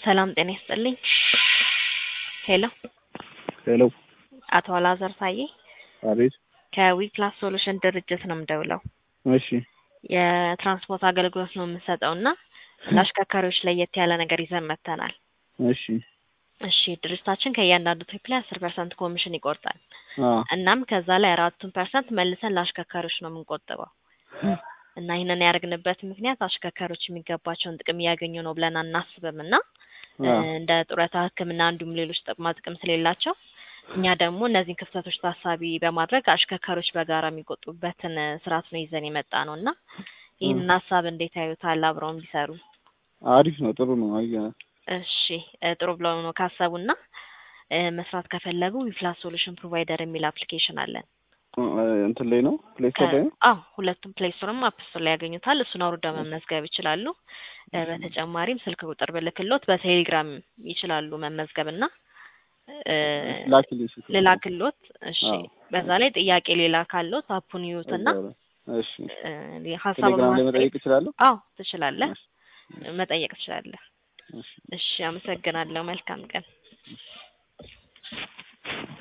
ሰላም ጤና ይስጥልኝ። ሄሎ ሄሎ አቶ አላዛር ሳዬ አቤት። ከዊፕላስ ሶሉሽን ድርጅት ነው የምደውለው። እሺ የትራንስፖርት አገልግሎት ነው የምንሰጠውና ለአሽከርካሪዎች ለየት ያለ ነገር ይዘን መጥተናል። እሺ ድርጅታችን ከእያንዳንዱ ትሪፕ ላይ 10% ኮሚሽን ይቆርጣል። እናም ከዛ ላይ 4% መልሰን ለአሽከርካሪዎች ነው የምንቆጥበው። እና ይሄንን ያደርግንበት ምክንያት አሽከርካሪዎች የሚገባቸውን ጥቅም እያገኙ ነው ብለን አናስብምና እንደ ጡረታ ሕክምና እንዲሁም ሌሎች ጥቅም ስለሌላቸው እኛ ደግሞ እነዚህን ክፍተቶች ታሳቢ በማድረግ አሽከርካሪዎች በጋራ የሚቆጡበትን ስርዓት ነው ይዘን የመጣነውና ይሄንን ሐሳብ እንዴት ያዩታል? አብረውን ቢሰሩ አሪፍ ነው፣ ጥሩ ነው። እሺ ጥሩ ብለው ነው ካሰቡና መስራት ከፈለጉ ዊፕላስ ሶሉሽን ፕሮቫይደር የሚል አፕሊኬሽን አለን። እንትን ላይ ነው ፕሌይ ስቶር ላይ ነው? ሁለቱም ፕሌይ ስቶርም አፕ ስቶር ላይ ያገኙታል። እሱን አውርደው መመዝገብ ይችላሉ። በተጨማሪም ስልክ ቁጥር ብልክሎት በቴሌግራም ይችላሉ መመዝገብና ልላክሎት። እሺ በዛ ላይ ጥያቄ ሌላ ካሎት አፑን ይዩትና እሺ ሐሳቡን መጠየቅ ይችላል? ትችላለህ፣ መጠየቅ ትችላለህ። እሺ አመሰግናለሁ። መልካም ቀን።